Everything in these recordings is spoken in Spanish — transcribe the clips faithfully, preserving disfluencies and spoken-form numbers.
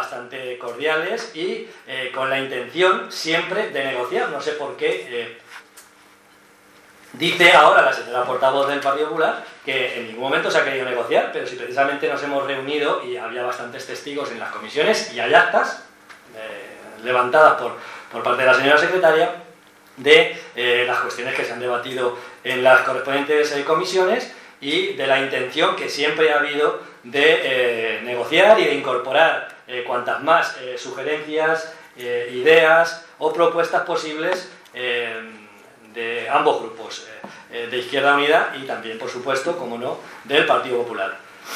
bastante cordiales y eh, con la intención siempre de negociar. No sé por qué eh, dice ahora la señora portavoz del Partido Popular que en ningún momento se ha querido negociar, pero si precisamente nos hemos reunido y había bastantes testigos en las comisiones y hay actas eh, levantadas por, por parte de la señora secretaria de eh, las cuestiones que se han debatido en las correspondientes eh, comisiones y de la intención que siempre ha habido de eh, negociar y de incorporar eh, cuantas más eh, sugerencias, eh, ideas o propuestas posibles eh, de ambos grupos, eh, de Izquierda Unida y también, por supuesto, como no, del Partido Popular.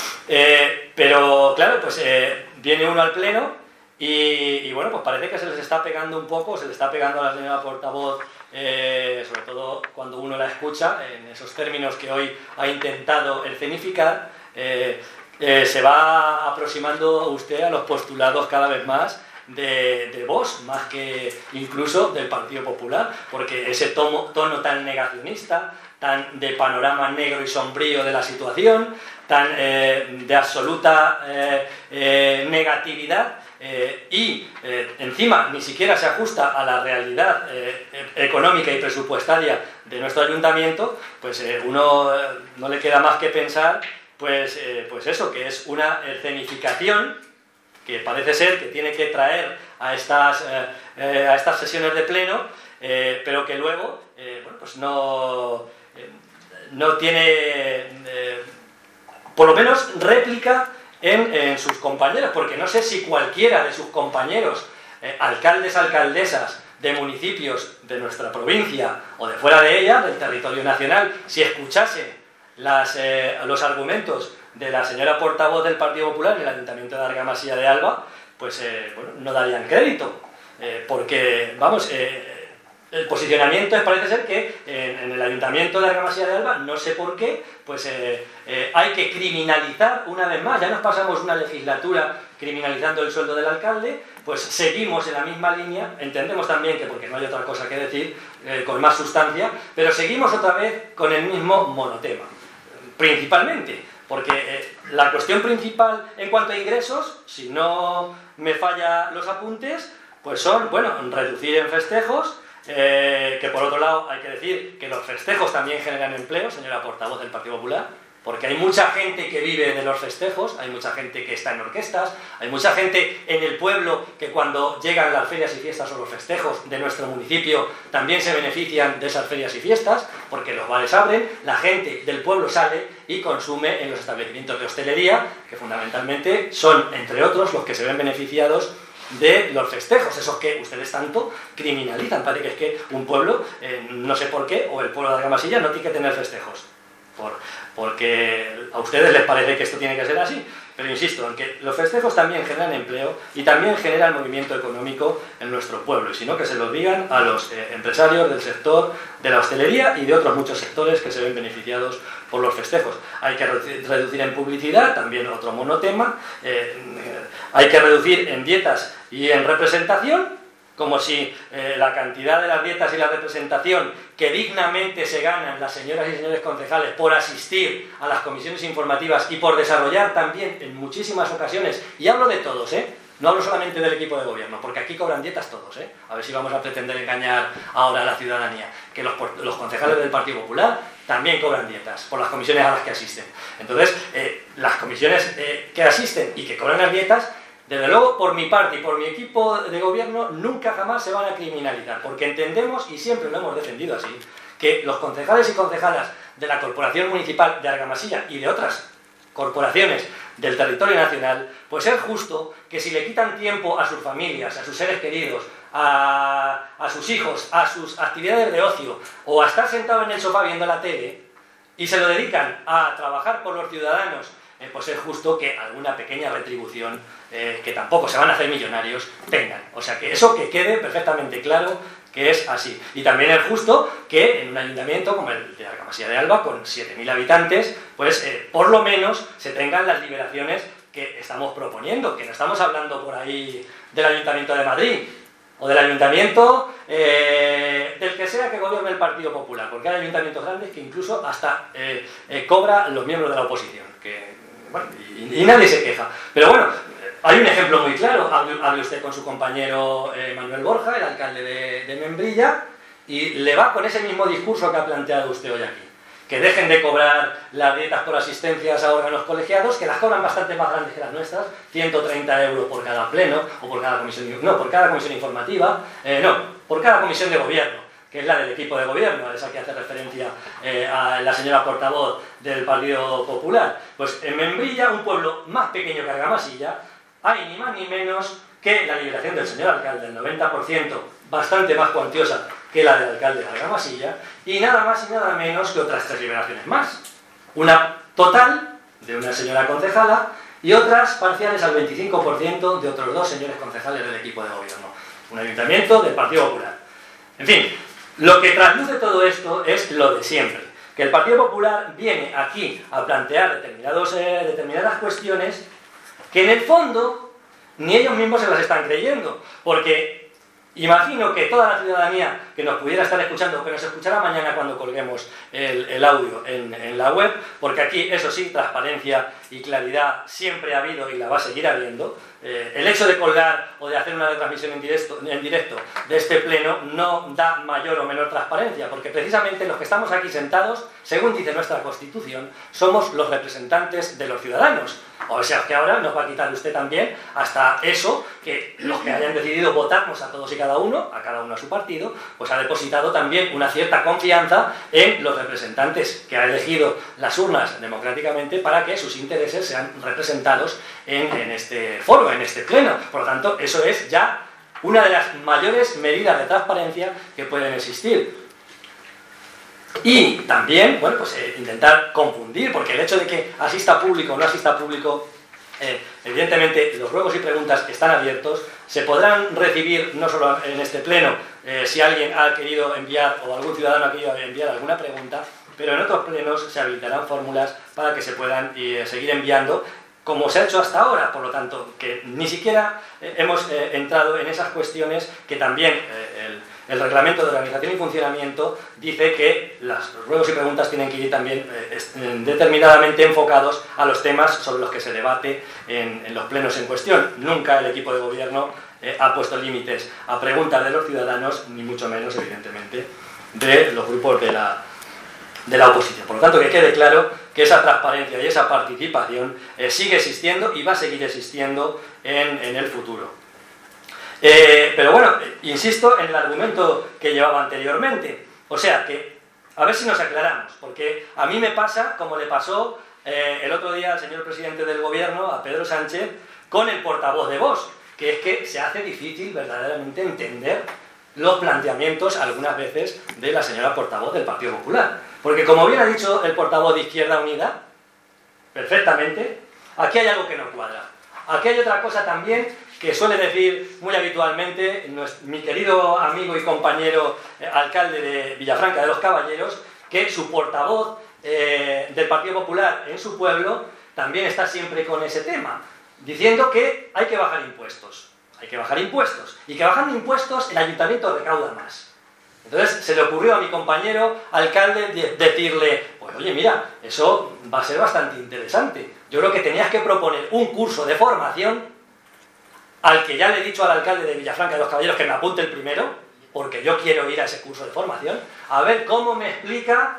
Eh, pero, claro, pues eh, viene uno al Pleno y, y, bueno, pues parece que se les está pegando un poco, se le está pegando a la señora portavoz, eh, sobre todo cuando uno la escucha, en esos términos que hoy ha intentado escenificar, eh, eh, se va aproximando usted a los postulados cada vez más de, de Vox, más que incluso del Partido Popular, porque ese tomo, tono tan negacionista, tan de panorama negro y sombrío de la situación, tan eh, de absoluta eh, eh, negatividad, eh, y eh, encima ni siquiera se ajusta a la realidad eh, económica y presupuestaria de nuestro ayuntamiento, pues eh, uno eh, no le queda más que pensar pues, eh, pues eso, que es una escenificación que parece ser que tiene que traer a estas, eh, eh, a estas sesiones de pleno, eh, pero que luego eh, bueno, pues no, eh, no tiene, eh, por lo menos, réplica en, en sus compañeros, porque no sé si cualquiera de sus compañeros, eh, alcaldes, alcaldesas de municipios de nuestra provincia o de fuera de ella, del territorio nacional, si escuchase las, eh, los argumentos de la señora portavoz del Partido Popular en el Ayuntamiento de Argamasilla de Alba, pues eh, bueno, no darían crédito, eh, porque, vamos, eh, el posicionamiento es, parece ser que en, en el Ayuntamiento de Argamasilla de Alba, no sé por qué, pues eh, eh, hay que criminalizar una vez más. Ya nos pasamos una legislatura criminalizando el sueldo del alcalde, pues seguimos en la misma línea, entendemos también que porque no hay otra cosa que decir, eh, con más sustancia, pero seguimos otra vez con el mismo monotema, principalmente. Porque eh, la cuestión principal en cuanto a ingresos, si no me falla los apuntes, pues son, bueno, reducir en festejos, eh, que por otro lado hay que decir que los festejos también generan empleo, señora portavoz del Partido Popular, porque hay mucha gente que vive de los festejos, hay mucha gente que está en orquestas, hay mucha gente en el pueblo que cuando llegan las ferias y fiestas o los festejos de nuestro municipio también se benefician de esas ferias y fiestas, porque los bares abren, la gente del pueblo sale y consume en los establecimientos de hostelería, que fundamentalmente son, entre otros, los que se ven beneficiados de los festejos, esos que ustedes tanto criminalizan. Parece que es que un pueblo, eh, no sé por qué, o el pueblo de Argamasilla no tiene que tener festejos. Por, porque a ustedes les parece que esto tiene que ser así, pero insisto en que los festejos también generan empleo y también generan movimiento económico en nuestro pueblo, y si no, que se lo digan a los eh, empresarios del sector de la hostelería y de otros muchos sectores que se ven beneficiados por los festejos. Hay que reducir en publicidad, también otro monotema, eh, eh, hay que reducir en dietas y en representación, como si eh, la cantidad de las dietas y la representación que dignamente se ganan las señoras y señores concejales por asistir a las comisiones informativas y por desarrollar también en muchísimas ocasiones, y hablo de todos, ¿eh? No hablo solamente del equipo de gobierno, porque aquí cobran dietas todos, ¿eh? A ver si vamos a pretender engañar ahora a la ciudadanía, que los, los concejales del Partido Popular también cobran dietas por las comisiones a las que asisten. Entonces, eh, las comisiones eh, que asisten y que cobran las dietas, desde luego, por mi parte y por mi equipo de gobierno, nunca jamás se van a criminalizar, porque entendemos, y siempre lo hemos defendido así, que los concejales y concejalas de la Corporación Municipal de Argamasilla y de otras corporaciones del territorio nacional, pues es justo que si le quitan tiempo a sus familias, a sus seres queridos, a, a sus hijos, a sus actividades de ocio, o a estar sentado en el sofá viendo la tele, y se lo dedican a trabajar por los ciudadanos, eh, pues es justo que alguna pequeña retribución, eh, que tampoco se van a hacer millonarios, tengan. O sea, que eso que quede perfectamente claro que es así. Y también es justo que en un ayuntamiento como el de Argamasilla de Alba, con siete mil habitantes, pues eh, por lo menos se tengan las liberaciones que estamos proponiendo, que no estamos hablando por ahí del Ayuntamiento de Madrid, o del ayuntamiento eh, del que sea que gobierne el Partido Popular, porque hay ayuntamientos grandes que incluso hasta eh, eh, cobra los miembros de la oposición, que, bueno, y, y nadie se queja. Pero bueno, Hay un ejemplo muy claro, hable, hable usted con su compañero eh, Manuel Borja, el alcalde de, de Membrilla, y le va con ese mismo discurso que ha planteado usted hoy aquí. Que dejen de cobrar las dietas por asistencias a órganos colegiados, que las cobran bastante más grandes que las nuestras, ciento treinta euros por cada pleno, o por cada comisión, no, por cada comisión informativa, eh, no, por cada comisión de gobierno, que es la del equipo de gobierno, a esa que hace referencia eh, a la señora portavoz del Partido Popular. Pues en Membrilla, un pueblo más pequeño que Argamasilla, hay ni más ni menos que la liberación del señor alcalde, el noventa por ciento, bastante más cuantiosa que la del alcalde de Argamasilla, y nada más y nada menos que otras tres liberaciones más. Una total, de una señora concejala, y otras parciales al veinticinco por ciento de otros dos señores concejales del equipo de gobierno. Un ayuntamiento del Partido Popular. En fin, lo que trasluce todo esto es lo de siempre. Que el Partido Popular viene aquí a plantear determinados, eh, determinadas cuestiones que en el fondo ni ellos mismos se las están creyendo. Porque imagino que toda la ciudadanía que nos pudiera estar escuchando, que nos escuchará mañana cuando colguemos el, el audio en, en la web, porque aquí, eso sí, transparencia y claridad siempre ha habido y la va a seguir habiendo. Eh, el hecho de colgar o de hacer una retransmisión en directo, en directo de este pleno no da mayor o menor transparencia, porque precisamente los que estamos aquí sentados, según dice nuestra Constitución, somos los representantes de los ciudadanos. O sea, que ahora nos va a quitar usted también hasta eso, que los que hayan decidido votarnos a todos y cada uno, a cada uno a su partido, pues ha depositado también una cierta confianza en los representantes que ha elegido las urnas democráticamente para que sus intereses sean representados en, en este foro, en este pleno. Por lo tanto, eso es ya una de las mayores medidas de transparencia que pueden existir. Y también, bueno, pues eh, intentar confundir, porque el hecho de que asista público o no asista público, eh, evidentemente los ruegos y preguntas están abiertos, se podrán recibir no solo en este pleno, eh, si alguien ha querido enviar o algún ciudadano ha querido enviar alguna pregunta, pero en otros plenos se habilitarán fórmulas para que se puedan eh, seguir enviando, como se ha hecho hasta ahora. Por lo tanto, que ni siquiera eh, hemos eh, entrado en esas cuestiones que también eh, el El reglamento de organización y funcionamiento dice que los ruegos y preguntas tienen que ir también eh, determinadamente enfocados a los temas sobre los que se debate en, en los plenos en cuestión. Nunca el equipo de gobierno eh, ha puesto límites a preguntas de los ciudadanos, ni mucho menos, evidentemente, de los grupos de la, de la oposición. Por lo tanto, que quede claro que esa transparencia y esa participación eh, sigue existiendo y va a seguir existiendo en, en el futuro. Eh, pero bueno, insisto en el argumento que llevaba anteriormente, o sea que, a ver si nos aclaramos, porque a mí me pasa como le pasó eh, el otro día al señor presidente del gobierno, a Pedro Sánchez, con el portavoz de Vox, que es que se hace difícil verdaderamente entender los planteamientos algunas veces de la señora portavoz del Partido Popular, porque como bien ha dicho el portavoz de Izquierda Unida, perfectamente, aquí hay algo que no cuadra. Aquí hay otra cosa también que suele decir muy habitualmente mi querido amigo y compañero eh, alcalde de Villafranca de los Caballeros, que su portavoz eh, del Partido Popular en su pueblo también está siempre con ese tema, diciendo que hay que bajar impuestos, hay que bajar impuestos, y que bajando impuestos el ayuntamiento recauda más. Entonces se le ocurrió a mi compañero alcalde de decirle, pues oye, mira, eso va a ser bastante interesante. Yo creo que tenías que proponer un curso de formación al que ya le he dicho al alcalde de Villafranca de los Caballeros que me apunte el primero, porque yo quiero ir a ese curso de formación, a ver cómo me explica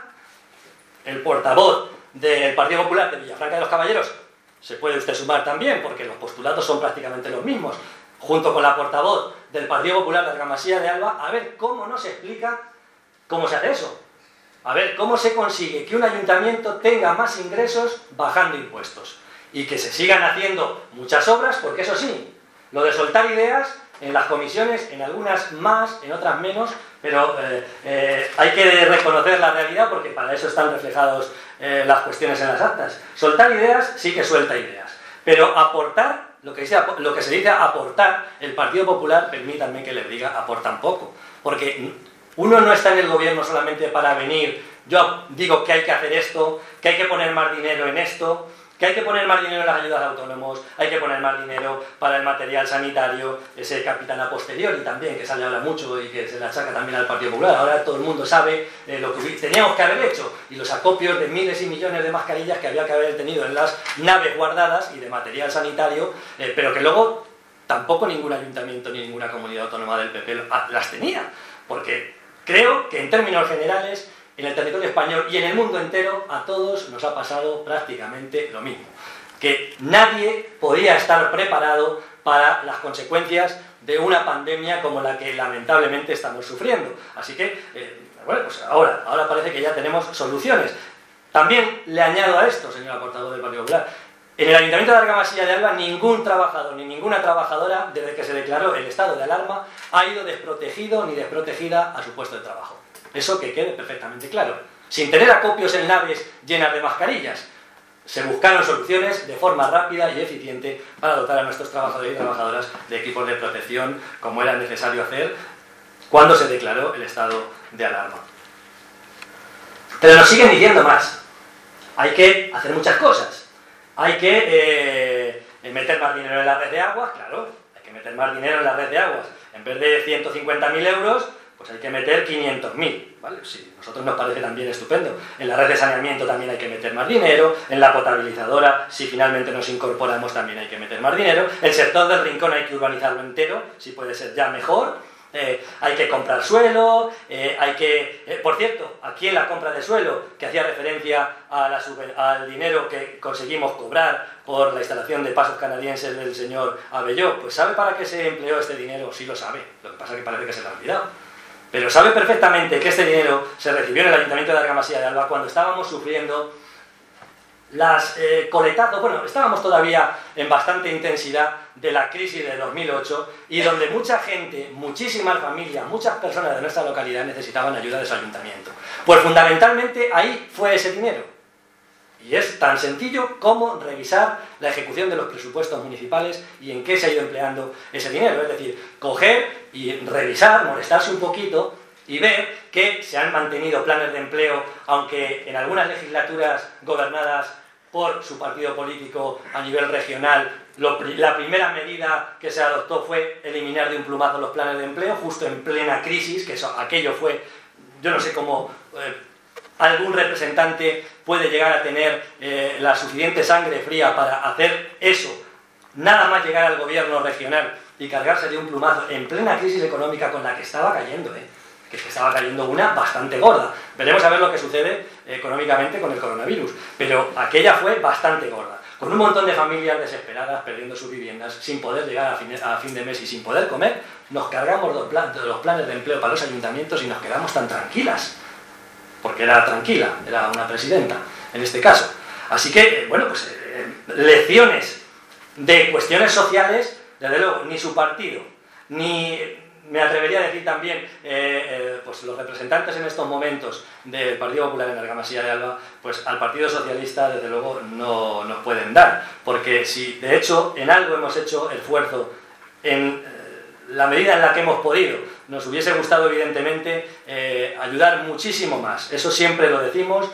el portavoz del Partido Popular de Villafranca de los Caballeros. Se puede usted sumar también, porque los postulados son prácticamente los mismos, junto con la portavoz del Partido Popular de Argamasilla de Alba, a ver cómo nos explica cómo se hace eso. A ver cómo se consigue que un ayuntamiento tenga más ingresos bajando impuestos. Y que se sigan haciendo muchas obras, porque eso sí, lo de soltar ideas en las comisiones, en algunas más, en otras menos, pero eh, eh, hay que reconocer la realidad porque para eso están reflejadas eh, las cuestiones en las actas. Soltar ideas sí que suelta ideas, pero aportar, lo que, dice, lo que se dice aportar, el Partido Popular, permítanme que les diga, aportan poco, porque uno no está en el gobierno solamente para venir, yo digo que hay que hacer esto, que hay que poner más dinero en esto, Que hay que poner más dinero en las ayudas a autónomos, hay que poner más dinero para el material sanitario, ese capitán a posteriori también, que sale ahora mucho y que se le achaca también al Partido Popular. Ahora todo el mundo sabe eh, lo que teníamos que haber hecho y los acopios de miles y millones de mascarillas que había que haber tenido en las naves guardadas y de material sanitario, eh, pero que luego tampoco ningún ayuntamiento ni ninguna comunidad autónoma del P P las tenía, porque creo que en términos generales en el territorio español y en el mundo entero a todos nos ha pasado prácticamente lo mismo, que nadie podía estar preparado para las consecuencias de una pandemia como la que lamentablemente estamos sufriendo. Así que, eh, bueno, pues ahora, ahora parece que ya tenemos soluciones. También le añado a esto, señora portavoz del Partido Popular, en el Ayuntamiento de Argamasilla de Alba ningún trabajador ni ninguna trabajadora, desde que se declaró el estado de alarma, ha ido desprotegido ni desprotegida a su puesto de trabajo. Eso que quede perfectamente claro. Sin tener acopios en naves llenas de mascarillas, se buscaron soluciones de forma rápida y eficiente para dotar a nuestros trabajadores y trabajadoras de equipos de protección, como era necesario hacer cuando se declaró el estado de alarma. Pero nos siguen diciendo más. Hay que hacer muchas cosas. Hay que eh, meter más dinero en la red de aguas, claro, hay que meter más dinero en la red de aguas. En vez de ciento cincuenta mil euros, pues hay que meter quinientos mil, ¿vale? Sí, a nosotros nos parece también estupendo. En la red de saneamiento también hay que meter más dinero, en la potabilizadora, si finalmente nos incorporamos, también hay que meter más dinero. El sector del Rincón hay que urbanizarlo entero, si puede ser ya mejor. Eh, hay que comprar suelo, eh, hay que... Eh, por cierto, aquí en la compra de suelo, que hacía referencia a la sub, al dinero que conseguimos cobrar por la instalación de pasos canadienses del señor Abelló, pues ¿sabe para qué se empleó este dinero? Sí lo sabe, lo que pasa es que parece que se lo ha olvidado. Pero sabe perfectamente que este dinero se recibió en el Ayuntamiento de Argamasilla de Alba cuando estábamos sufriendo las eh, coletazos, bueno, estábamos todavía en bastante intensidad de la crisis de dos mil ocho y donde mucha gente, muchísimas familias, muchas personas de nuestra localidad necesitaban ayuda de su ayuntamiento. Pues fundamentalmente ahí fue ese dinero. Y es tan sencillo como revisar la ejecución de los presupuestos municipales y en qué se ha ido empleando ese dinero. Es decir, coger y revisar, molestarse un poquito y ver que se han mantenido planes de empleo, aunque en algunas legislaturas gobernadas por su partido político a nivel regional, lo, la primera medida que se adoptó fue eliminar de un plumazo los planes de empleo, justo en plena crisis, que eso, aquello fue, yo no sé cómo eh, algún representante puede llegar a tener eh, la suficiente sangre fría para hacer eso, nada más llegar al gobierno regional y cargarse de un plumazo en plena crisis económica con la que estaba cayendo, ¿eh? que es que estaba cayendo una bastante gorda. Veremos a ver lo que sucede eh, económicamente con el coronavirus, pero aquella fue bastante gorda, con un montón de familias desesperadas, perdiendo sus viviendas, sin poder llegar a fin, a fin de mes y sin poder comer. Nos cargamos los, plan, los planes de empleo para los ayuntamientos y nos quedamos tan tranquilas, porque era tranquila, era una presidenta, en este caso. Así que, bueno, pues eh, lecciones de cuestiones sociales, desde luego, ni su partido, ni... Me atrevería a decir también, eh, eh, pues los representantes en estos momentos del Partido Popular en Argamasilla de Alba, pues al Partido Socialista desde luego no nos pueden dar, porque si de hecho en algo hemos hecho esfuerzo en eh, la medida en la que hemos podido, nos hubiese gustado evidentemente eh, ayudar muchísimo más, eso siempre lo decimos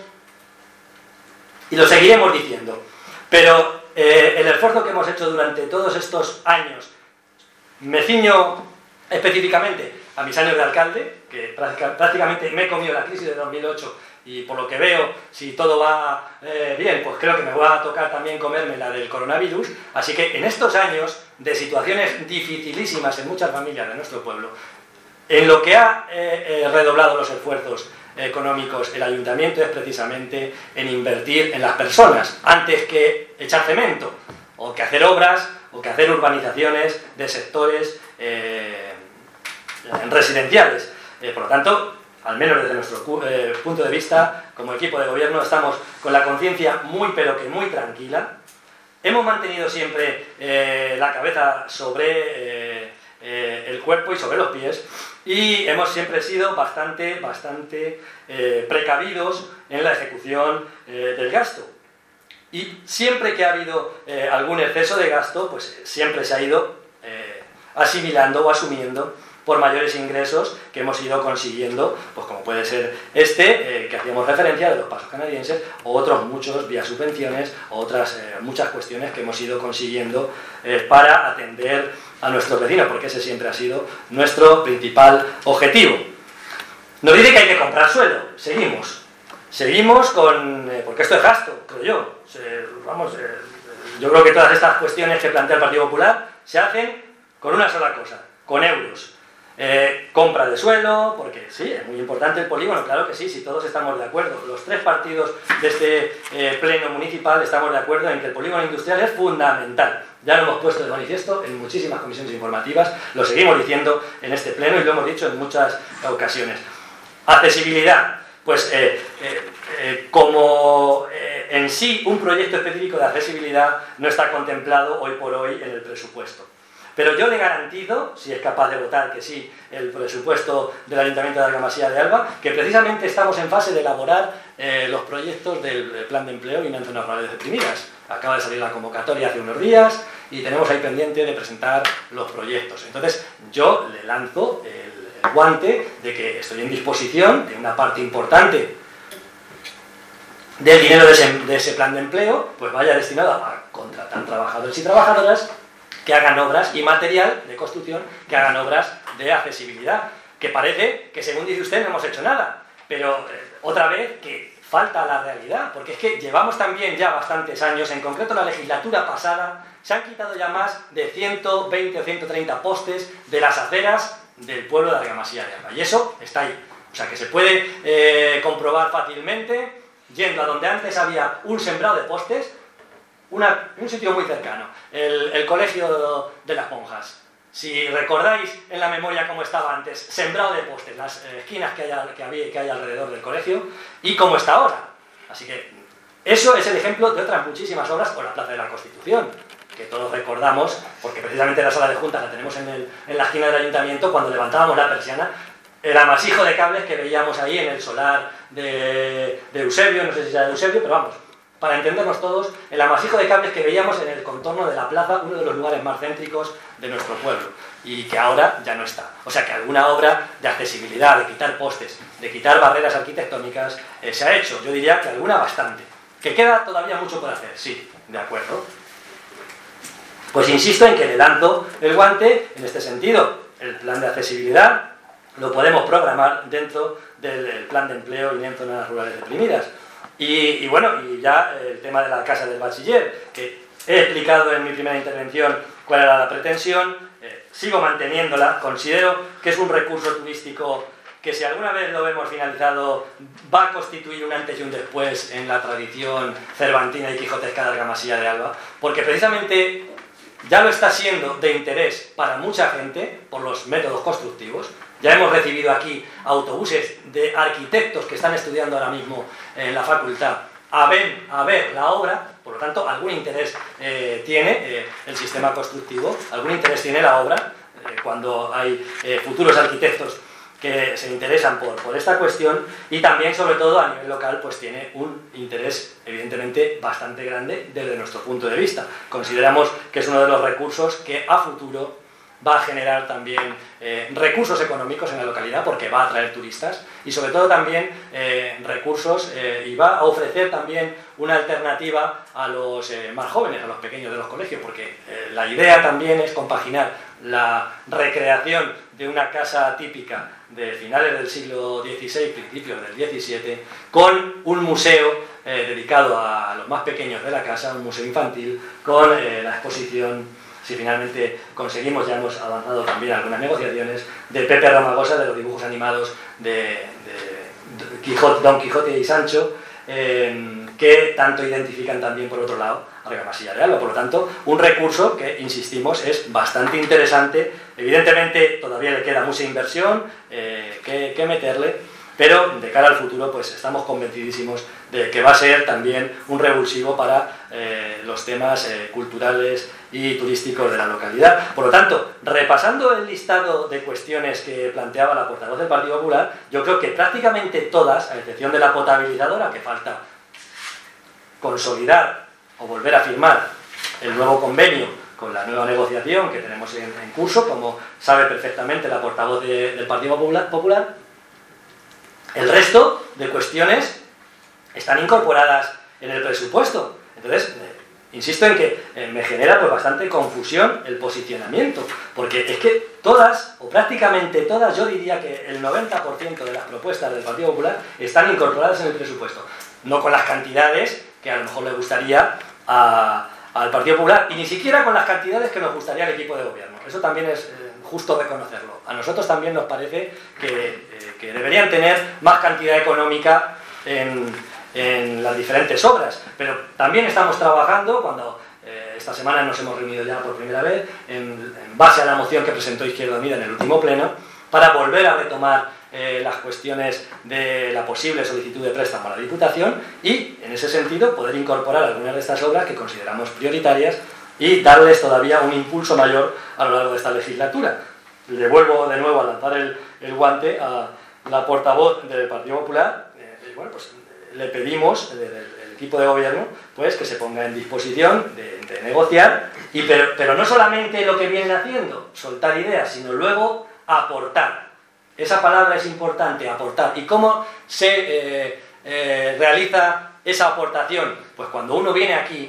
y lo seguiremos diciendo, pero eh, el esfuerzo que hemos hecho durante todos estos años, me ciño específicamente a mis años de alcalde, que prácticamente me he comido la crisis de dos mil ocho y por lo que veo, si todo va eh, bien, pues creo que me va a tocar también comerme la del coronavirus. Así que en estos años de situaciones dificilísimas en muchas familias de nuestro pueblo, en lo que ha eh, eh, redoblado los esfuerzos económicos el ayuntamiento es precisamente en invertir en las personas, antes que echar cemento, o que hacer obras, o que hacer urbanizaciones de sectores eh, residenciales. Eh, por lo tanto, al menos desde nuestro eh, punto de vista, como equipo de gobierno, estamos con la conciencia muy pero que muy tranquila. Hemos mantenido siempre eh, la cabeza sobre eh, eh, el cuerpo y sobre los pies, y hemos siempre sido bastante, bastante eh, precavidos en la ejecución eh, del gasto. Y siempre que ha habido eh, algún exceso de gasto, pues siempre se ha ido eh, asimilando o asumiendo por mayores ingresos que hemos ido consiguiendo, pues como puede ser este, eh, que hacíamos referencia, de los pasos canadienses, o otros muchos vía subvenciones, o otras eh, muchas cuestiones que hemos ido consiguiendo eh, para atender a nuestros vecinos, porque ese siempre ha sido nuestro principal objetivo. Nos dice que hay que comprar suelo, seguimos. Seguimos con... Eh, porque esto es gasto, creo yo. Se, vamos, eh, yo creo que todas estas cuestiones que plantea el Partido Popular se hacen con una sola cosa, con euros. Eh, compra de suelo, porque sí, es muy importante el polígono, claro que sí, si todos estamos de acuerdo. Los tres partidos de este eh, pleno municipal estamos de acuerdo en que el polígono industrial es fundamental. Ya lo hemos puesto de manifiesto en muchísimas comisiones informativas, lo seguimos diciendo en este pleno y lo hemos dicho en muchas ocasiones. Accesibilidad. Pues eh, eh, eh, como eh, en sí un proyecto específico de accesibilidad no está contemplado hoy por hoy en el presupuesto. Pero yo le garantizo, si es capaz de votar que sí, el presupuesto del Ayuntamiento de Argamasilla de Alba, que precisamente estamos en fase de elaborar eh, los proyectos del Plan de Empleo y en zonas rurales deprimidas. Acaba de salir la convocatoria hace unos días y tenemos ahí pendiente de presentar los proyectos. Entonces yo le lanzo el guante de que estoy en disposición de una parte importante del dinero de ese, de ese plan de empleo, pues vaya destinado a contratar trabajadores y trabajadoras que hagan obras y material de construcción, que hagan obras de accesibilidad, que parece que según dice usted no hemos hecho nada, pero eh, otra vez que falta la realidad, porque es que llevamos también ya bastantes años, en concreto la legislatura pasada, se han quitado ya más de ciento veinte o ciento treinta postes de las aceras del pueblo de Argamasilla de Alba, y eso está ahí, o sea que se puede eh, comprobar fácilmente yendo a donde antes había un sembrado de postes, una, un sitio muy cercano, el, el colegio de las monjas. Si recordáis en la memoria cómo estaba antes, sembrado de postes, las eh, esquinas que hay, que, había, que hay alrededor del colegio, y cómo está ahora. Así que eso es el ejemplo de otras muchísimas obras, o la Plaza de la Constitución, que todos recordamos, porque precisamente la sala de juntas la tenemos en, el, en la esquina del ayuntamiento, cuando levantábamos la persiana, el amasijo de cables que veíamos ahí en el solar de, de Eusebio, no sé si era de Eusebio, pero vamos, para entendernos todos, el amasijo de cables que veíamos en el contorno de la plaza, uno de los lugares más céntricos de nuestro pueblo, y que ahora ya no está. O sea que alguna obra de accesibilidad, de quitar postes, de quitar barreras arquitectónicas, eh, se ha hecho. Yo diría que alguna bastante. ¿Que queda todavía mucho por hacer? Sí, de acuerdo. Pues insisto en que le lanzo el guante en este sentido. El plan de accesibilidad lo podemos programar dentro del plan de empleo y en zonas rurales deprimidas. Y, y bueno, y ya el tema de la casa del bachiller, que he explicado en mi primera intervención cuál era la pretensión, eh, sigo manteniéndola, considero que es un recurso turístico que si alguna vez lo vemos finalizado va a constituir un antes y un después en la tradición cervantina y quijotesca de Argamasilla de Alba, porque precisamente ya lo está siendo de interés para mucha gente por los métodos constructivos. Ya hemos recibido aquí autobuses de arquitectos que están estudiando ahora mismo en la facultad a ver, a ver la obra, por lo tanto algún interés eh, tiene eh, el sistema constructivo, algún interés tiene la obra, eh, cuando hay eh, futuros arquitectos que se interesan por, por esta cuestión, y también sobre todo a nivel local pues tiene un interés evidentemente bastante grande desde nuestro punto de vista. Consideramos que es uno de los recursos que a futuro va a generar también eh, recursos económicos en la localidad, porque va a atraer turistas, y sobre todo también eh, recursos eh, y va a ofrecer también una alternativa a los eh, más jóvenes, a los pequeños de los colegios, porque eh, la idea también es compaginar la recreación de una casa típica de finales del siglo dieciséis, principios del diecisiete, con un museo eh, dedicado a los más pequeños de la casa, un museo infantil, con eh, la exposición, si finalmente conseguimos, ya hemos avanzado también algunas negociaciones, de Pepe Ramagosa, de los dibujos animados de, de, de Quijote, Don Quijote y Sancho, eh, que tanto identifican también, por otro lado, a Argamasilla de Alba. Por lo tanto, un recurso que, insistimos, es bastante interesante. Evidentemente, todavía le queda mucha inversión eh, que, que meterle, pero de cara al futuro pues estamos convencidísimos de que va a ser también un revulsivo para eh, los temas eh, culturales y turísticos de la localidad. Por lo tanto, repasando el listado de cuestiones que planteaba la portavoz del Partido Popular, yo creo que prácticamente todas, a excepción de la potabilizadora, que falta consolidar o volver a firmar el nuevo convenio con la nueva negociación que tenemos en, en curso, como sabe perfectamente la portavoz de, del Partido Popular, Popular. El resto de cuestiones están incorporadas en el presupuesto. Entonces, eh, insisto en que eh, me genera pues bastante confusión el posicionamiento, porque es que todas, o prácticamente todas, yo diría que el noventa por ciento de las propuestas del Partido Popular están incorporadas en el presupuesto. No con las cantidades que a lo mejor le gustaría a, al Partido Popular, y ni siquiera con las cantidades que nos gustaría al equipo de gobierno. Eso también es eh, justo reconocerlo. A nosotros también nos parece que, eh, que deberían tener más cantidad económica en, en las diferentes obras, pero también estamos trabajando, cuando eh, esta semana nos hemos reunido ya por primera vez, en, en base a la moción que presentó Izquierda Unida en el último pleno, para volver a retomar Eh, las cuestiones de la posible solicitud de préstamo a la Diputación y, en ese sentido, poder incorporar algunas de estas obras que consideramos prioritarias y darles todavía un impulso mayor a lo largo de esta legislatura. Le vuelvo de nuevo a lanzar el, el guante a la portavoz del Partido Popular. Eh, y bueno, pues le pedimos, el, el equipo de gobierno, pues que se ponga en disposición de, de negociar, y, pero, pero no solamente lo que vienen haciendo, soltar ideas, sino luego aportar. Esa palabra es importante, aportar. ¿Y cómo se eh, eh, realiza esa aportación? Pues cuando uno viene aquí,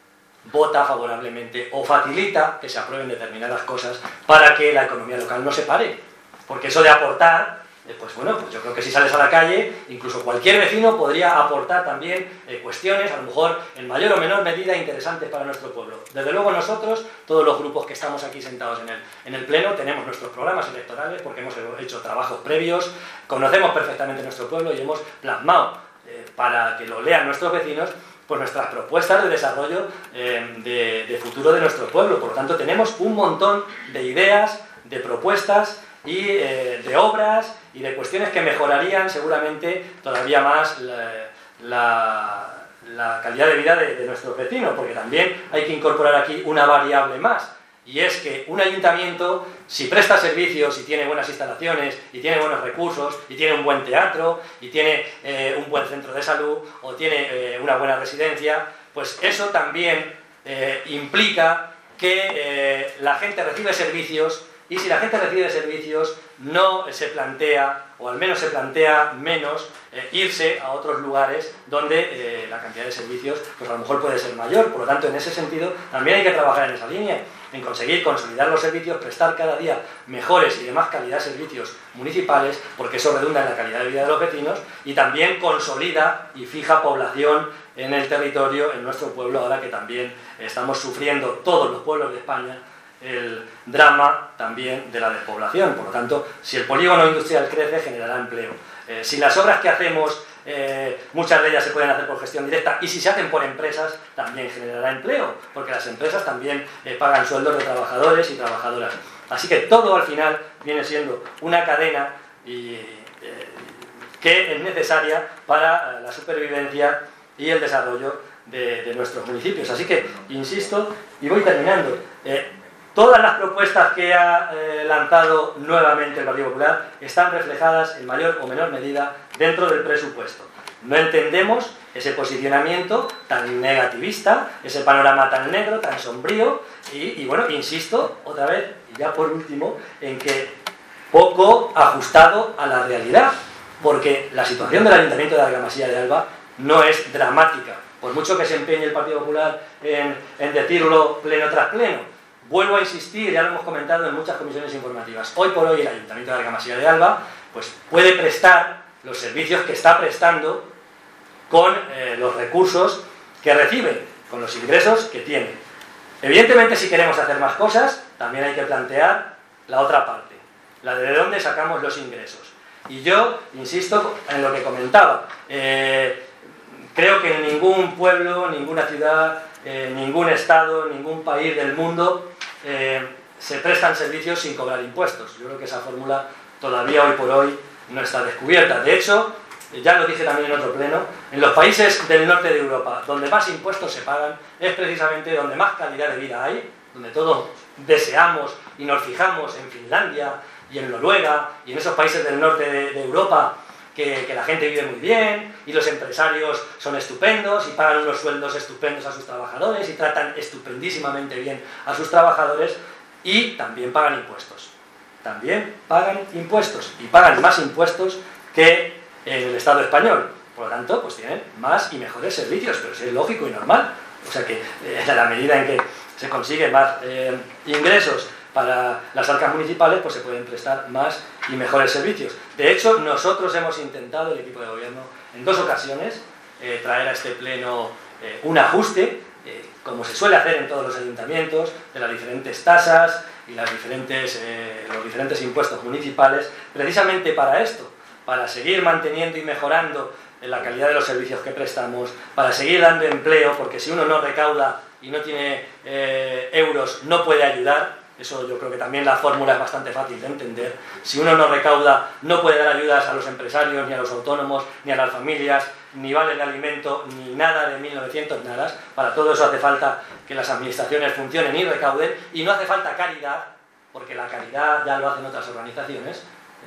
vota favorablemente o facilita que se aprueben determinadas cosas para que la economía local no se pare. Porque eso de aportar, eh, pues bueno, pues yo creo que si sales a la calle, incluso cualquier vecino podría aportar también eh, cuestiones, a lo mejor en mayor o menor medida, interesantes para nuestro pueblo. Desde luego nosotros, todos los grupos que estamos aquí sentados en el, en el Pleno, tenemos nuestros programas electorales porque hemos hecho trabajos previos, conocemos perfectamente nuestro pueblo y hemos plasmado, eh, para que lo lean nuestros vecinos, pues nuestras propuestas de desarrollo eh, de, de futuro de nuestro pueblo. Por lo tanto, tenemos un montón de ideas, de propuestas y eh, de obras y de cuestiones que mejorarían seguramente todavía más la, la, la calidad de vida de, de nuestros vecinos, porque también hay que incorporar aquí una variable más, y es que un ayuntamiento, si presta servicios y tiene buenas instalaciones y tiene buenos recursos y tiene un buen teatro y tiene eh, un buen centro de salud o tiene eh, una buena residencia, pues eso también eh, implica que eh, la gente recibe servicios. Y si la gente recibe servicios, no se plantea, o al menos se plantea menos, eh, irse a otros lugares donde eh, la cantidad de servicios pues a lo mejor puede ser mayor. Por lo tanto, en ese sentido, también hay que trabajar en esa línea, en conseguir consolidar los servicios, prestar cada día mejores y de más calidad servicios municipales, porque eso redunda en la calidad de vida de los vecinos y también consolida y fija población en el territorio, en nuestro pueblo, ahora que también estamos sufriendo todos los pueblos de España el drama también de la despoblación. Por lo tanto, si el polígono industrial crece, generará empleo. Eh, si las obras que hacemos, eh, muchas de ellas se pueden hacer por gestión directa, y si se hacen por empresas, también generará empleo, porque las empresas también eh, pagan sueldos de trabajadores y trabajadoras. Así que todo al final viene siendo una cadena y, eh, que es necesaria para la supervivencia y el desarrollo de, de nuestros municipios. Así que, insisto, y voy terminando, eh, todas las propuestas que ha eh, lanzado nuevamente el Partido Popular están reflejadas en mayor o menor medida dentro del presupuesto. No entendemos ese posicionamiento tan negativista, ese panorama tan negro, tan sombrío, y, y bueno, insisto otra vez, y ya por último, en que poco ajustado a la realidad, porque la situación del Ayuntamiento de Argamasilla de Alba no es dramática, por mucho que se empeñe el Partido Popular en, en decirlo pleno tras pleno. Vuelvo a insistir, ya lo hemos comentado en muchas comisiones informativas. Hoy por hoy el Ayuntamiento de Argamasilla de Alba pues, puede prestar los servicios que está prestando con eh, los recursos que recibe, con los ingresos que tiene. Evidentemente, si queremos hacer más cosas, también hay que plantear la otra parte, la de dónde sacamos los ingresos. Y yo insisto en lo que comentaba. Eh, creo que en ningún pueblo, ninguna ciudad, eh, ningún estado, ningún país del mundo Eh, se prestan servicios sin cobrar impuestos. Yo creo que esa fórmula todavía hoy por hoy no está descubierta. De hecho, ya lo dije también en otro pleno, en los países del norte de Europa, donde más impuestos se pagan, es precisamente donde más calidad de vida hay, donde todos deseamos y nos fijamos en Finlandia y en Noruega y en esos países del norte de, de Europa que, que la gente vive muy bien y los empresarios son estupendos y pagan unos sueldos estupendos a sus trabajadores y tratan estupendísimamente bien a sus trabajadores y también pagan impuestos. También pagan impuestos y pagan más impuestos que en el Estado español. Por lo tanto, pues tienen más y mejores servicios, pero sí es lógico y normal. O sea que eh, a la medida en que se consiguen más eh, ingresos para las arcas municipales, pues se pueden prestar más y mejores servicios. De hecho, nosotros hemos intentado, el equipo de gobierno, en dos ocasiones, eh, traer a este pleno eh, un ajuste, eh, como se suele hacer en todos los ayuntamientos, de las diferentes tasas y las diferentes, eh, los diferentes impuestos municipales, precisamente para esto, para seguir manteniendo y mejorando la calidad de los servicios que prestamos, para seguir dando empleo, porque si uno no recauda y no tiene eh, euros, no puede ayudar. Eso yo creo que también la fórmula es bastante fácil de entender. Si uno no recauda, no puede dar ayudas a los empresarios, ni a los autónomos, ni a las familias, ni vale de alimento, ni nada de mil novecientos nada. Para todo eso hace falta que las administraciones funcionen y recauden, y no hace falta caridad, porque la caridad ya lo hacen otras organizaciones.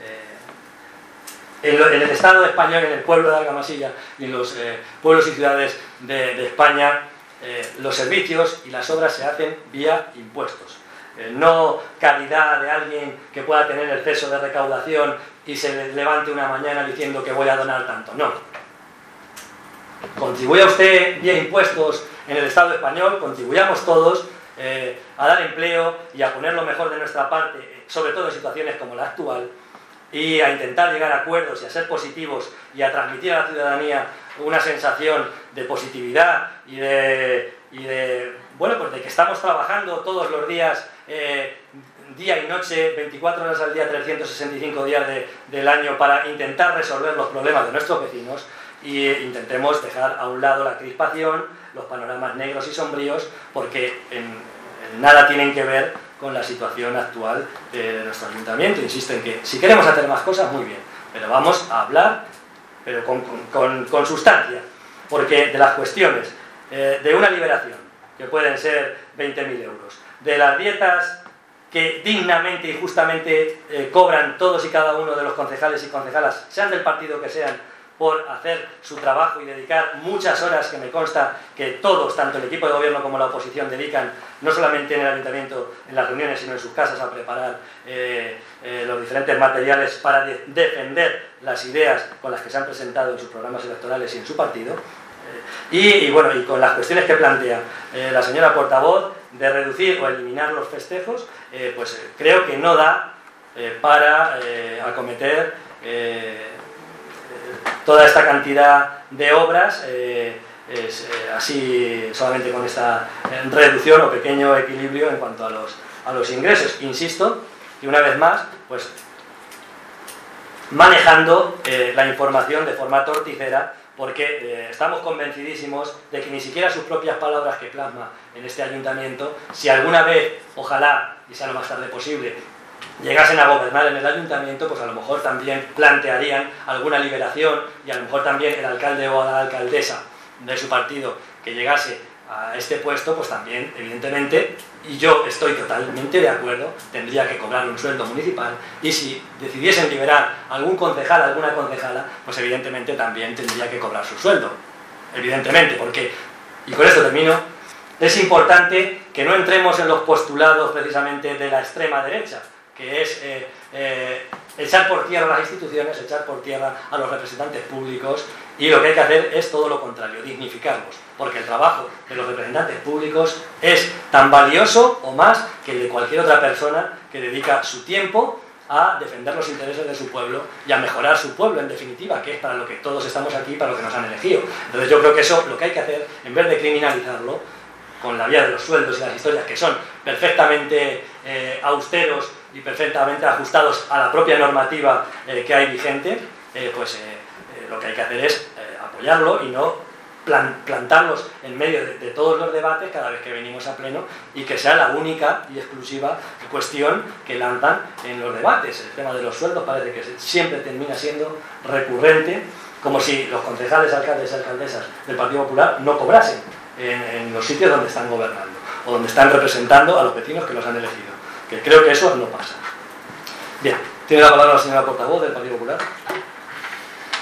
Eh, en, lo, en el Estado español, en el pueblo de Argamasilla y en los eh, pueblos y ciudades de, de España, eh, los servicios y las obras se hacen vía impuestos. No caridad de alguien que pueda tener exceso de recaudación y se levante una mañana diciendo que voy a donar tanto. No. Contribuya usted vía impuestos en el Estado español, contribuyamos todos eh, a dar empleo y a poner lo mejor de nuestra parte, sobre todo en situaciones como la actual, y a intentar llegar a acuerdos y a ser positivos y a transmitir a la ciudadanía una sensación de positividad y de, y de bueno, pues de que estamos trabajando todos los días, eh, día y noche, veinticuatro horas al día, trescientos sesenta y cinco días de, del año, para intentar resolver los problemas de nuestros vecinos, y eh, intentemos dejar a un lado la crispación, los panoramas negros y sombríos, porque en, en nada tienen que ver con la situación actual de nuestro ayuntamiento. Insisto en que si queremos hacer más cosas, muy bien, pero vamos a hablar pero con, con, con sustancia, porque de las cuestiones eh, de una liberación, que pueden ser veinte mil euros, de las dietas que dignamente y justamente eh, cobran todos y cada uno de los concejales y concejalas, sean del partido que sean, por hacer su trabajo y dedicar muchas horas, que me consta que todos, tanto el equipo de gobierno como la oposición, dedican, no solamente en el ayuntamiento, en las reuniones, sino en sus casas, a preparar eh, eh, los diferentes materiales para de defender las ideas con las que se han presentado en sus programas electorales y en su partido. Y, y bueno, y con las cuestiones que plantea eh, la señora portavoz de reducir o eliminar los festejos, eh, pues eh, creo que no da eh, para eh, acometer eh, toda esta cantidad de obras eh, es, eh, así solamente con esta eh, reducción o pequeño equilibrio en cuanto a los, a los ingresos. Insisto, y una vez más, pues manejando eh, la información de forma torticera, porque eh, estamos convencidísimos de que ni siquiera sus propias palabras que plasma en este ayuntamiento, si alguna vez, ojalá, y sea lo más tarde posible, llegasen a gobernar en el ayuntamiento, pues a lo mejor también plantearían alguna liberación, y a lo mejor también el alcalde o la alcaldesa de su partido que llegase a este puesto, pues también, evidentemente, y yo estoy totalmente de acuerdo, tendría que cobrar un sueldo municipal, y si decidiesen liberar algún concejal, alguna concejala, pues evidentemente también tendría que cobrar su sueldo, evidentemente, porque, y con esto termino, es importante que no entremos en los postulados precisamente de la extrema derecha, que es eh, eh, echar por tierra las instituciones, echar por tierra a los representantes públicos, y lo que hay que hacer es todo lo contrario, dignificarlos, porque el trabajo de los representantes públicos es tan valioso o más que el de cualquier otra persona que dedica su tiempo a defender los intereses de su pueblo y a mejorar su pueblo, en definitiva, que es para lo que todos estamos aquí, para lo que nos han elegido. Entonces yo creo que eso, lo que hay que hacer, en vez de criminalizarlo, con la vía de los sueldos y las historias que son perfectamente eh, austeros y perfectamente ajustados a la propia normativa eh, que hay vigente, eh, pues eh, eh, lo que hay que hacer es eh, apoyarlo y no plan plantarlos en medio de, de todos los debates cada vez que venimos a pleno, y que sea la única y exclusiva cuestión que lanzan en los debates. El tema de los sueldos parece que siempre termina siendo recurrente, como si los concejales, alcaldes y alcaldesas del Partido Popular no cobrasen en, en los sitios donde están gobernando o donde están representando a los vecinos que los han elegido, que creo que eso no pasa. Bien, tiene la palabra la señora portavoz del Partido Popular.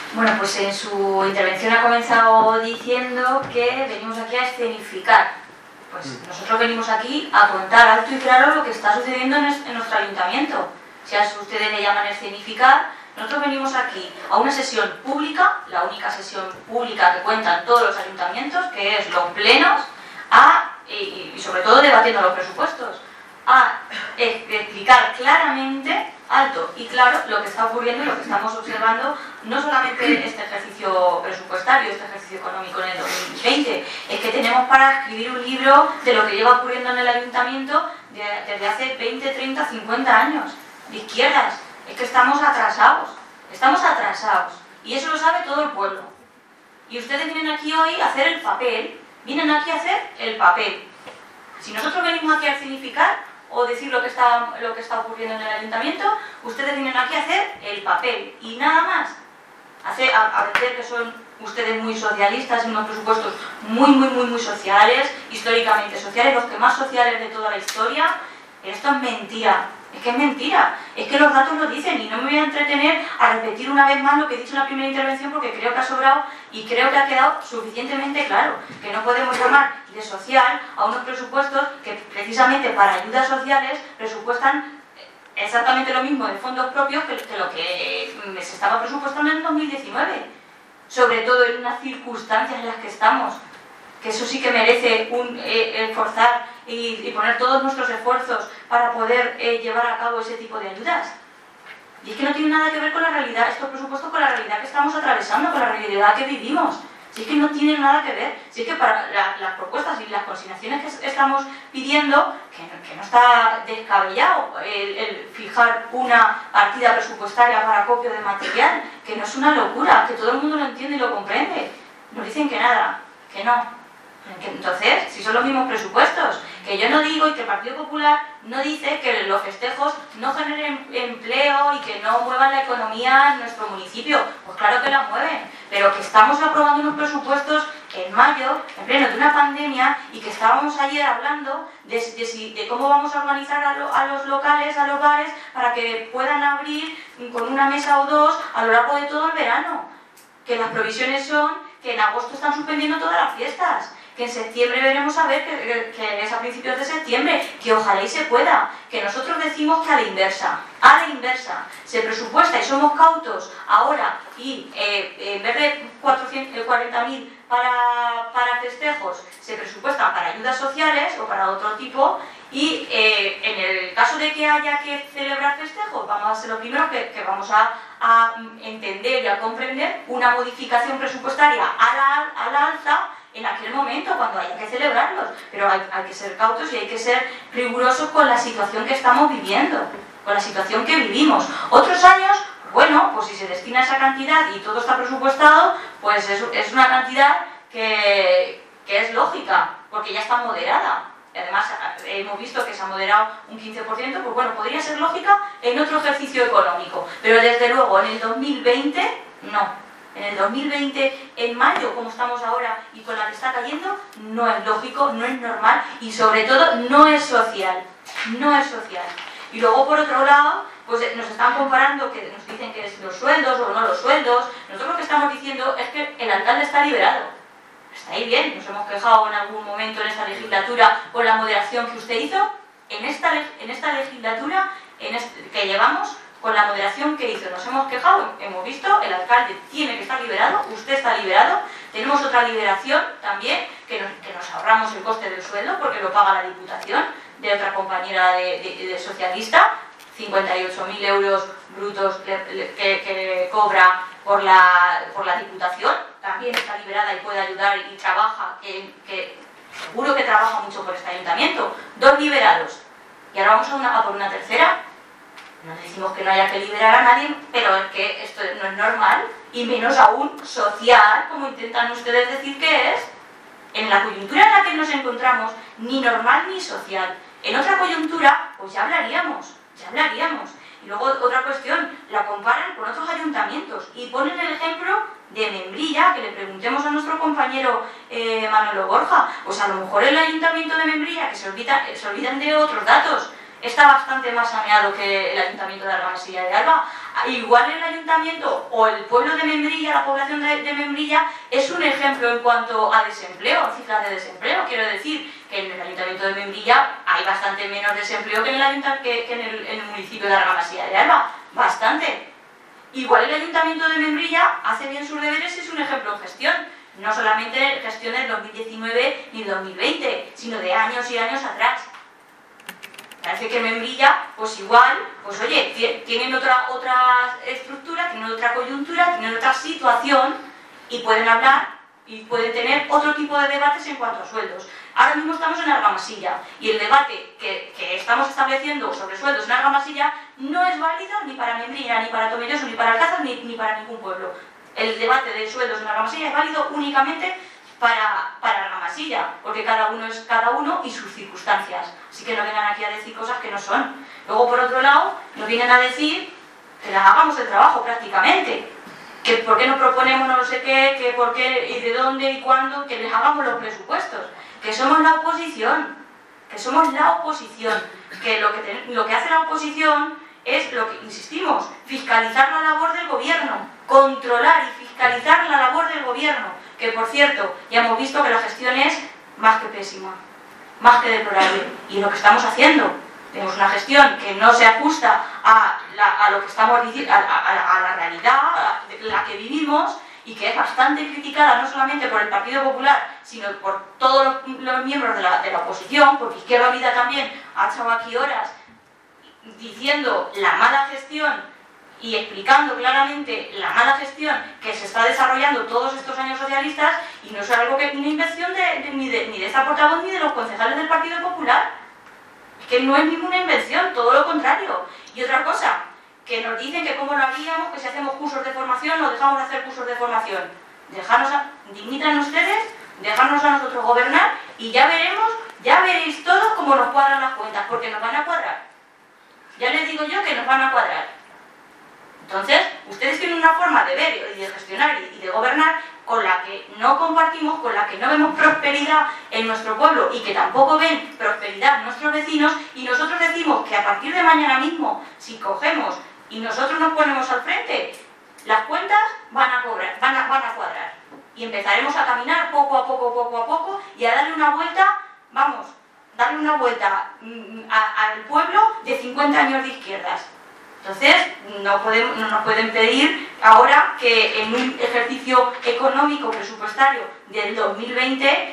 Bueno, pues en su intervención ha comenzado diciendo que venimos aquí a escenificar. Pues nosotros venimos aquí a contar alto y claro lo que está sucediendo en, en nuestro ayuntamiento. Si a ustedes le llaman escenificar, nosotros venimos aquí a una sesión pública, la única sesión pública que cuentan todos los ayuntamientos, que es los plenos, a, y, y sobre todo debatiendo los presupuestos, a explicar claramente, alto y claro, lo que está ocurriendo y lo que estamos observando, no solamente este ejercicio presupuestario, este ejercicio económico en el dos mil veinte, es que tenemos para escribir un libro de lo que lleva ocurriendo en el ayuntamiento de, desde hace veinte, treinta, cincuenta años, de izquierdas. Es que estamos atrasados, estamos atrasados, y eso lo sabe todo el pueblo. Y ustedes vienen aquí hoy a hacer el papel, vienen aquí a hacer el papel. Si nosotros venimos aquí a significar o decir lo que está, lo que está ocurriendo en el ayuntamiento, ustedes vienen aquí a hacer el papel y nada más. Hacer, a, a decir que son ustedes muy socialistas y unos presupuestos muy, muy, muy, muy sociales, históricamente sociales, los que más sociales de toda la historia. Esto es mentira, es que es mentira, es que los datos lo dicen y no me voy a entretener a repetir una vez más lo que he dicho en la primera intervención porque creo que ha sobrado y creo que ha quedado suficientemente claro, que no podemos llamar de social a unos presupuestos que precisamente para ayudas sociales presupuestan exactamente lo mismo de fondos propios que, que lo que se estaba presupuestando en el dos mil diecinueve, sobre todo en unas circunstancias en las que estamos, que eso sí que merece un eh, esforzar y, y poner todos nuestros esfuerzos para poder eh, llevar a cabo ese tipo de ayudas. Y es que no tiene nada que ver con la realidad, estos presupuestos con la realidad que estamos atravesando, con la realidad que vivimos. Si es que no tienen nada que ver, si es que para la, las propuestas y las consignaciones que estamos pidiendo, que, que no está descabellado el, el fijar una partida presupuestaria para acopio de material, que no es una locura, que todo el mundo lo entiende y lo comprende. Nos dicen que nada, que no. Entonces, si son los mismos presupuestos, que yo no digo y que el Partido Popular no dice que los festejos no generen empleo y que no muevan la economía en nuestro municipio, pues claro que la mueven, pero que estamos aprobando unos presupuestos en mayo, en pleno de una pandemia, y que estábamos ayer hablando de, de, de cómo vamos a organizar a, lo, a los locales, a los bares, para que puedan abrir con una mesa o dos a lo largo de todo el verano, que las previsiones son que en agosto están suspendiendo todas las fiestas, que en septiembre veremos a ver, que, que es a principios de septiembre, que ojalá y se pueda, que nosotros decimos que a la inversa, a la inversa, se presupuesta y somos cautos ahora y eh, en vez de cuatrocientos cuarenta mil para, para festejos, se presupuestan para ayudas sociales o para otro tipo y eh, en el caso de que haya que celebrar festejos, vamos a ser los primeros que, que vamos a, a entender y a comprender una modificación presupuestaria a la, a la alza en aquel momento, cuando haya que celebrarlos, pero hay, hay que ser cautos y hay que ser rigurosos con la situación que estamos viviendo, con la situación que vivimos. Otros años, bueno, pues si se destina esa cantidad y todo está presupuestado, pues es, es una cantidad que, que es lógica, porque ya está moderada. Y además hemos visto que se ha moderado un quince por ciento, pues bueno, podría ser lógica en otro ejercicio económico, pero desde luego en el dos mil veinte, no. En el dos mil veinte, en mayo, como estamos ahora, y con la que está cayendo, no es lógico, no es normal y sobre todo no es social, no es social. Y luego por otro lado, pues nos están comparando, que nos dicen que es los sueldos o no los sueldos. Nosotros lo que estamos diciendo es que el alcalde está liberado. Está ahí bien, nos hemos quejado en algún momento en esta legislatura por la moderación que usted hizo. En esta, en esta legislatura en este, que llevamos, con la moderación que hizo, nos hemos quejado, hemos visto, el alcalde tiene que estar liberado, usted está liberado, tenemos otra liberación también, que nos, que nos ahorramos el coste del sueldo porque lo paga la Diputación, de otra compañera de, de, de socialista, cincuenta y ocho mil euros brutos que, que, que cobra por la, por la Diputación, también está liberada y puede ayudar y trabaja, que, que seguro que trabaja mucho por este ayuntamiento, dos liberados, y ahora vamos a, una, a por una tercera. No decimos que no haya que liberar a nadie, pero es que esto no es normal, y menos aún social, como intentan ustedes decir que es. En la coyuntura en la que nos encontramos, ni normal ni social. En otra coyuntura, pues ya hablaríamos, ya hablaríamos. Y luego otra cuestión, la comparan con otros ayuntamientos y ponen el ejemplo de Membrilla, que le preguntemos a nuestro compañero eh, Manolo Borja. Pues a lo mejor el ayuntamiento de Membrilla, que se, olvida, se olvidan de otros datos, está bastante más saneado que el Ayuntamiento de Argamasilla de Alba. Igual el Ayuntamiento o el pueblo de Membrilla, la población de, de Membrilla, es un ejemplo en cuanto a desempleo, cifras de desempleo. Quiero decir que en el Ayuntamiento de Membrilla hay bastante menos desempleo que en el, que, que en el, en el municipio de Argamasilla de Alba. Bastante. Igual el Ayuntamiento de Membrilla hace bien sus deberes y es un ejemplo en gestión. No solamente gestión del dos mil diecinueve ni dos mil veinte, sino de años y años atrás. Parece que Membrilla, pues igual, pues oye, tienen otra, otra estructura, tienen otra coyuntura, tienen otra situación y pueden hablar y pueden tener otro tipo de debates en cuanto a sueldos. Ahora mismo estamos en Argamasilla y el debate que, que estamos estableciendo sobre sueldos en Argamasilla no es válido ni para Membrilla, ni para Tomelloso, ni para Alcázar, ni, ni para ningún pueblo. El debate de sueldos en Argamasilla es válido únicamente para, para Argamasilla, porque cada uno es cada uno y sus circunstancias. Así que no vengan aquí a decir cosas que no son. Luego, por otro lado, nos vienen a decir que les hagamos el trabajo prácticamente. Que por qué no proponemos no sé qué, que por qué y de dónde y cuándo, que les hagamos los presupuestos. Que somos la oposición, que somos la oposición. Que lo que, te, lo que hace la oposición es lo que, insistimos, fiscalizar la labor del gobierno, controlar y fiscalizar la labor del gobierno, que por cierto, ya hemos visto que la gestión es más que pésima, más que deplorable, y es lo que estamos haciendo. Tenemos una gestión que no se ajusta a, la, a lo que estamos diciendo, a, a, a la realidad, a la que vivimos, y que es bastante criticada no solamente por el Partido Popular, sino por todos los, los miembros de la, de la oposición, porque Izquierda Unida también ha estado aquí horas diciendo la mala gestión y explicando claramente la mala gestión que se está desarrollando todos estos años socialistas, y no es algo que una invención de, de, ni, de, ni de esta portavoz ni de los concejales del Partido Popular. Es que no es ninguna invención, todo lo contrario. Y otra cosa, que nos dicen que cómo lo haríamos, que si hacemos cursos de formación o dejamos de hacer cursos de formación. Dejarnos a, dignitan ustedes, dejarnos a nosotros gobernar y ya veremos, ya veréis todos cómo nos cuadran las cuentas, porque nos van a cuadrar. Ya les digo yo que nos van a cuadrar. Entonces, ustedes tienen una forma de ver y de gestionar y de gobernar con la que no compartimos, con la que no vemos prosperidad en nuestro pueblo y que tampoco ven prosperidad nuestros vecinos, y nosotros decimos que a partir de mañana mismo, si cogemos y nosotros nos ponemos al frente, las cuentas van a, cobrar, van a, van a cuadrar. Y empezaremos a caminar poco a poco, poco a poco, y a darle una vuelta, vamos, darle una vuelta a, al pueblo de cincuenta años de izquierdas. Entonces, no, podemos, no nos pueden pedir ahora que en un ejercicio económico presupuestario del dos mil veinte,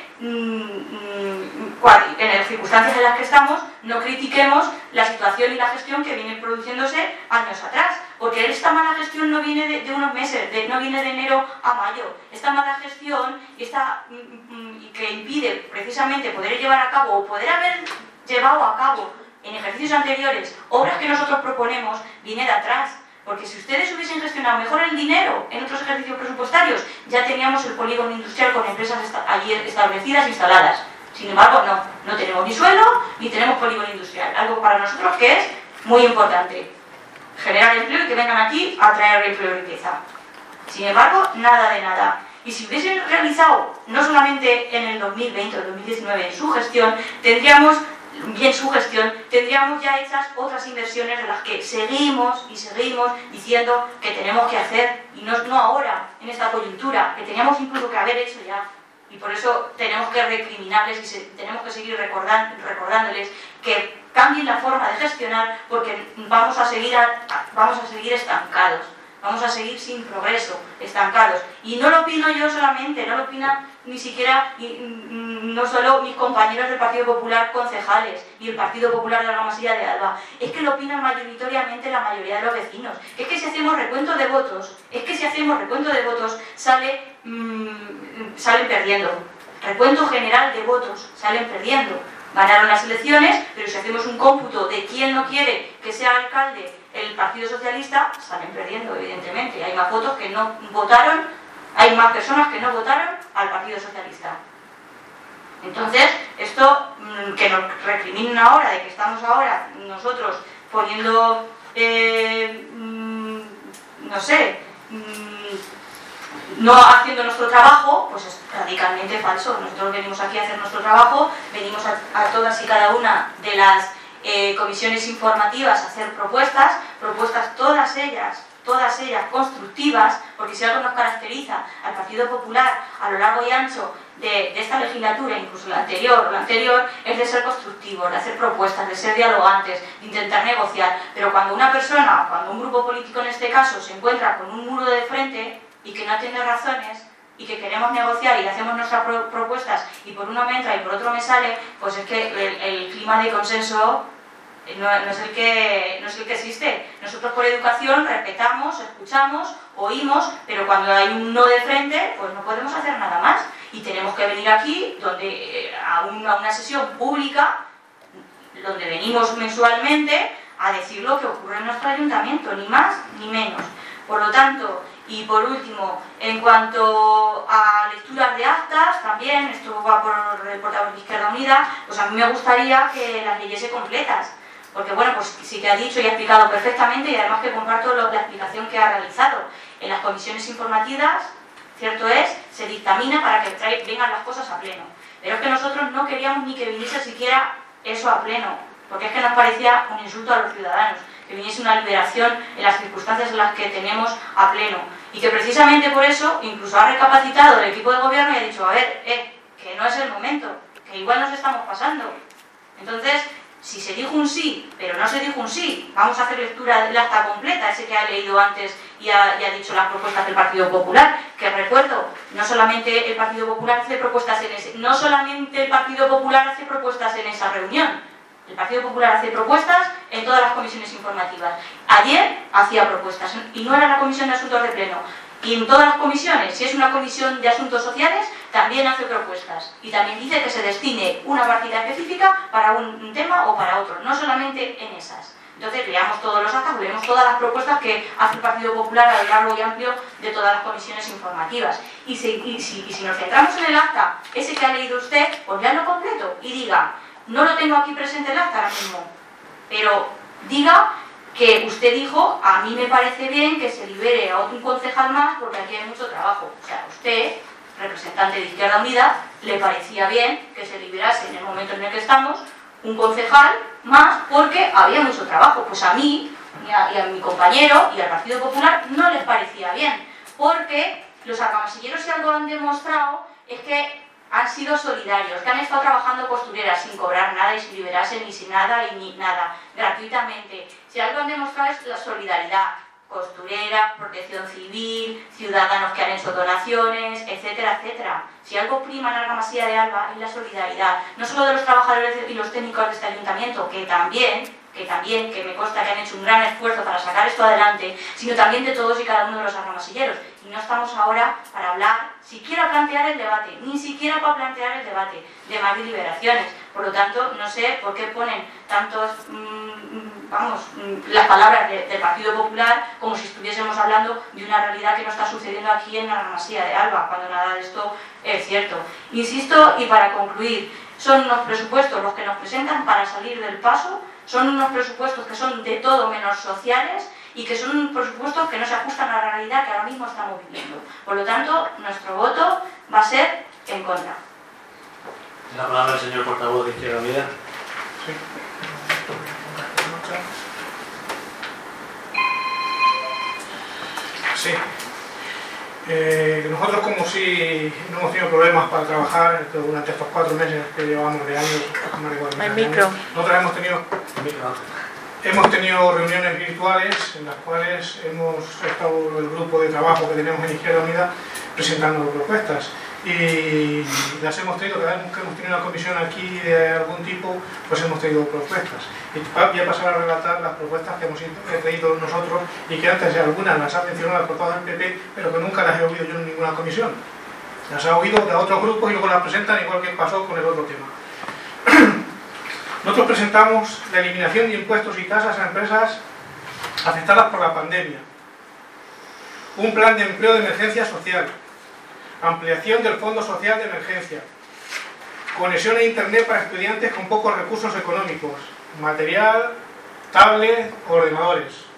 en las circunstancias en las que estamos, no critiquemos la situación y la gestión que viene produciéndose años atrás. Porque esta mala gestión no viene de, de unos meses, de, no viene de enero a mayo. Esta mala gestión esta, que impide precisamente poder llevar a cabo o poder haber llevado a cabo en ejercicios anteriores obras que nosotros proponemos, viene de atrás. Porque si ustedes hubiesen gestionado mejor el dinero en otros ejercicios presupuestarios, ya teníamos el polígono industrial con empresas esta, allí establecidas, instaladas. Sin embargo, no, no tenemos ni suelo ni tenemos polígono industrial. Algo para nosotros que es muy importante. Generar empleo y que vengan aquí a traer empleo y riqueza. Sin embargo, nada de nada. Y si hubiesen realizado, no solamente en el dos mil veinte o dos mil diecinueve, en su gestión, tendríamos bien su gestión, tendríamos ya hechas otras inversiones de las que seguimos y seguimos diciendo que tenemos que hacer, y no, no ahora, en esta coyuntura, que teníamos incluso que haber hecho ya. Y por eso tenemos que recriminarles y se, tenemos que seguir recordando, recordándoles que cambien la forma de gestionar, porque vamos a seguir, a, vamos a seguir estancados, vamos a seguir sin progreso, estancados. Y no lo opino yo solamente, no lo opina ni siquiera, no solo mis compañeros del Partido Popular concejales y el Partido Popular de Argamasilla de Alba, es que lo opinan mayoritariamente la mayoría de los vecinos. Es que si hacemos recuento de votos, es que si hacemos recuento de votos, sale, mmm, salen perdiendo. Recuento general de votos, salen perdiendo. Ganaron las elecciones, pero si hacemos un cómputo de quién no quiere que sea alcalde el Partido Socialista, salen perdiendo, evidentemente. Hay más votos que no votaron, hay más personas que no votaron al Partido Socialista. Entonces, esto que nos recriminen ahora, de que estamos ahora nosotros poniendo, eh, no sé, no haciendo nuestro trabajo, pues es radicalmente falso. Nosotros venimos aquí a hacer nuestro trabajo, venimos a, a todas y cada una de las eh, comisiones informativas a hacer propuestas, propuestas todas ellas, todas ellas constructivas, porque si algo nos caracteriza al Partido Popular a lo largo y ancho de, de esta legislatura, incluso la anterior o la anterior, es de ser constructivos, de hacer propuestas, de ser dialogantes, de intentar negociar. Pero cuando una persona, cuando un grupo político en este caso, se encuentra con un muro de frente y que no tiene razones, y que queremos negociar y hacemos nuestras pro propuestas y por uno me entra y por otro me sale, pues es que el, el clima de consenso no, no, es el que, no es el que existe. Nosotros por educación respetamos, escuchamos, oímos, pero cuando hay un no de frente, pues no podemos hacer nada más. Y tenemos que venir aquí donde, a, una, a una sesión pública, donde venimos mensualmente a decir lo que ocurre en nuestro ayuntamiento, ni más ni menos. Por lo tanto, y por último, en cuanto a lecturas de actas, también, esto va por el portavoz de Izquierda Unida, pues a mí me gustaría que las leyese completas, porque bueno, pues sí que ha dicho y ha explicado perfectamente, y además que comparto lo, la explicación que ha realizado. En las comisiones informativas, cierto es, se dictamina para que trae, vengan las cosas a pleno, pero es que nosotros no queríamos ni que viniese siquiera eso a pleno, porque es que nos parecía un insulto a los ciudadanos, que viniese una liberación en las circunstancias en las que tenemos a pleno. Y que precisamente por eso incluso ha recapacitado el equipo de gobierno y ha dicho, a ver, eh, que no es el momento, que igual nos estamos pasando. Entonces, si se dijo un sí, pero no se dijo un sí, vamos a hacer lectura del acta completa, ese que ha leído antes y ha, y ha dicho las propuestas del Partido Popular, que recuerdo, no solamente el Partido Popular hace propuestas en ese, no solamente el Partido Popular hace propuestas en esa reunión, el Partido Popular hace propuestas en todas las comisiones informativas. Ayer hacía propuestas y no era la comisión de asuntos de pleno. Y en todas las comisiones, si es una comisión de asuntos sociales, también hace propuestas. Y también dice que se destine una partida específica para un tema o para otro, no solamente en esas. Entonces leamos todos los actas, leemos todas las propuestas que hace el Partido Popular a lo largo y amplio de todas las comisiones informativas. Y si, y si, y si nos centramos en el acta, ese que ha leído usted, pues ya lo completo y diga, no lo tengo aquí presente el acta ahora mismo, pero diga que usted dijo, a mí me parece bien que se libere a un concejal más porque aquí hay mucho trabajo. O sea, usted, representante de Izquierda Unida, le parecía bien que se liberase en el momento en el que estamos un concejal más porque había mucho trabajo. Pues a mí y a, y a mi compañero y al Partido Popular no les parecía bien, porque los argamasilleros si algo han demostrado es que han sido solidarios, que han estado trabajando costureras sin cobrar nada y sin liberarse ni sin nada y ni nada, gratuitamente. Si algo han demostrado es la solidaridad, costureras, protección civil, ciudadanos que han hecho donaciones, etcétera, etcétera. Si algo prima en Argamasilla de Alba es la solidaridad, no solo de los trabajadores y los técnicos de este ayuntamiento, que también, que también, que me consta que han hecho un gran esfuerzo para sacar esto adelante, sino también de todos y cada uno de los argamasilleros. Y no estamos ahora para hablar, siquiera plantear el debate, ni siquiera para plantear el debate de más deliberaciones. Por lo tanto, no sé por qué ponen tantos, mmm, vamos, mmm, las palabras de, del Partido Popular como si estuviésemos hablando de una realidad que no está sucediendo aquí en Argamasilla de Alba, cuando nada de esto es cierto. Insisto, y para concluir, son unos presupuestos los que nos presentan para salir del paso, son unos presupuestos que son de todo menos sociales y que son unos presupuestos que no se ajustan a la realidad que ahora mismo estamos viviendo. Por lo tanto, nuestro voto va a ser en contra. La palabra al señor portavoz de Izquierda Unida. Sí. Sí. Eh, nosotros como si no hemos tenido problemas para trabajar durante estos cuatro meses que llevamos de año, no recuerdo, El micro. nosotros hemos tenido hemos tenido reuniones virtuales en las cuales hemos estado el grupo de trabajo que tenemos en Izquierda Unida presentando propuestas y las hemos tenido, cada vez que hemos tenido una comisión aquí de algún tipo, pues hemos tenido propuestas. Y voy a pasar a relatar las propuestas que hemos traído nosotros y que antes de algunas las ha mencionado el portavoz del P P, pero que nunca las he oído yo en ninguna comisión. Las he oído de otros grupos y luego las presentan igual que pasó con el otro tema. Nosotros presentamos la eliminación de impuestos y tasas a empresas afectadas por la pandemia, un plan de empleo de emergencia social, ampliación del Fondo Social de Emergencia, conexión a Internet para estudiantes con pocos recursos económicos, material, tablet, ordenadores,